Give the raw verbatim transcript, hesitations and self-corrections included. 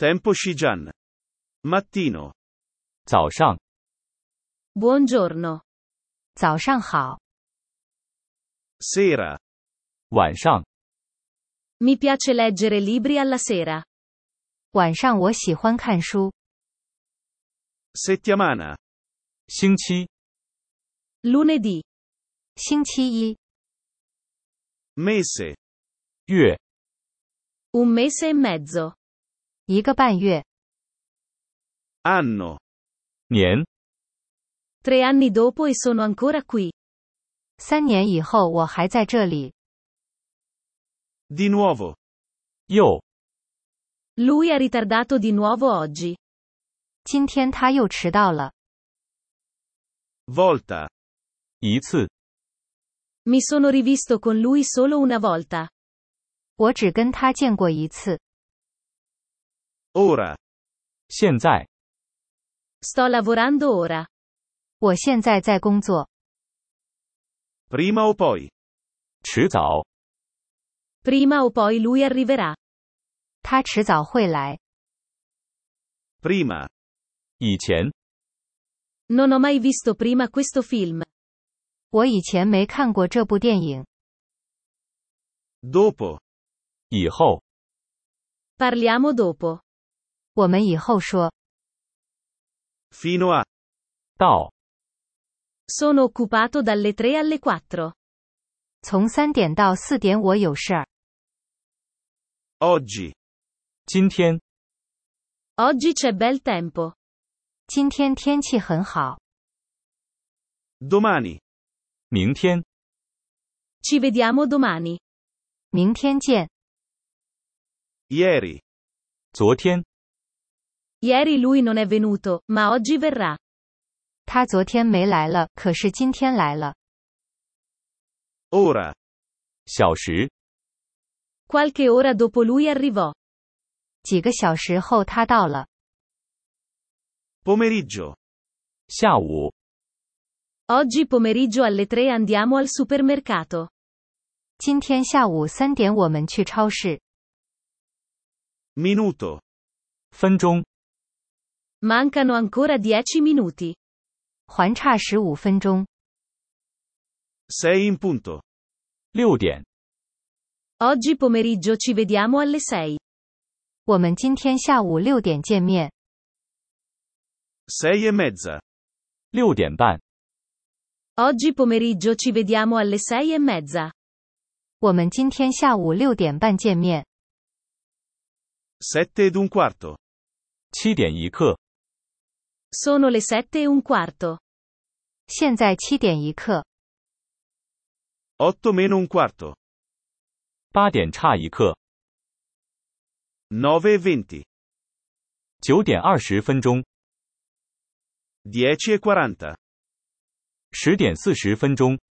Tempo Shijan. Mattino. 早上， Buongiorno. 早上好。 Sera. 晚上， Mi piace leggere libri alla sera. 晚上我喜欢看书。 Settimana. 星期， Lunedì. 星期一。 Mese. 月， Un mese e mezzo. 一个半月。 Anno. 年， Tre anni dopo e sono ancora qui. 三年以后我还在这里。 Di nuovo. 又， Lui ha ritardato di nuovo oggi. 今天他又迟到了。 Volta. 一次， Mi sono rivisto con lui solo una volta. 我只跟他见过一次。 Ora. 现在， Sto lavorando ora. 我现在在工作。 Prima o poi. 迟早， Prima o poi lui arriverà. 他迟早会来。 Prima. 以前， Non ho mai visto prima questo film. 我以前没看过这部电影。 Dopo. 以后， Parliamo dopo. 我们以后说。 Fino a. 到， Sono occupato dalle tre alle quattro. 从三点到四点我有事儿。 Oggi. 今天， Oggi c'è bel tempo. 今天天气很好。 Domani. 明天， Ci vediamo domani. 明天见。 Ieri. 昨天， Ieri lui non è venuto, ma oggi verrà. 他昨天没来了，可是今天来了。 Ora. 小时， Qualche ora dopo lui arrivò. 几个小时后他到了。 Pomeriggio. 下午， Oggi pomeriggio alle tre andiamo al supermercato. 今天下午三点我们去超市。 Minuto. 分钟， Mancano ancora dieci minuti. 还差十五分钟。 Sei in punto. 六点， Oggi pomeriggio ci vediamo alle sei. 我们今天下午六点见面。 Sei e mezza. 六点半， Oggi pomeriggio ci vediamo alle sei e mezza. 我们今天下午六点半见面。 Sette ed un quarto. 七点一刻， Sono le sette e un quarto. 现在七点一刻。 Otto meno un quarto. 八点差一刻， Nove e venti. 九点二十分钟， Dieci e quaranta. 十点四十分钟。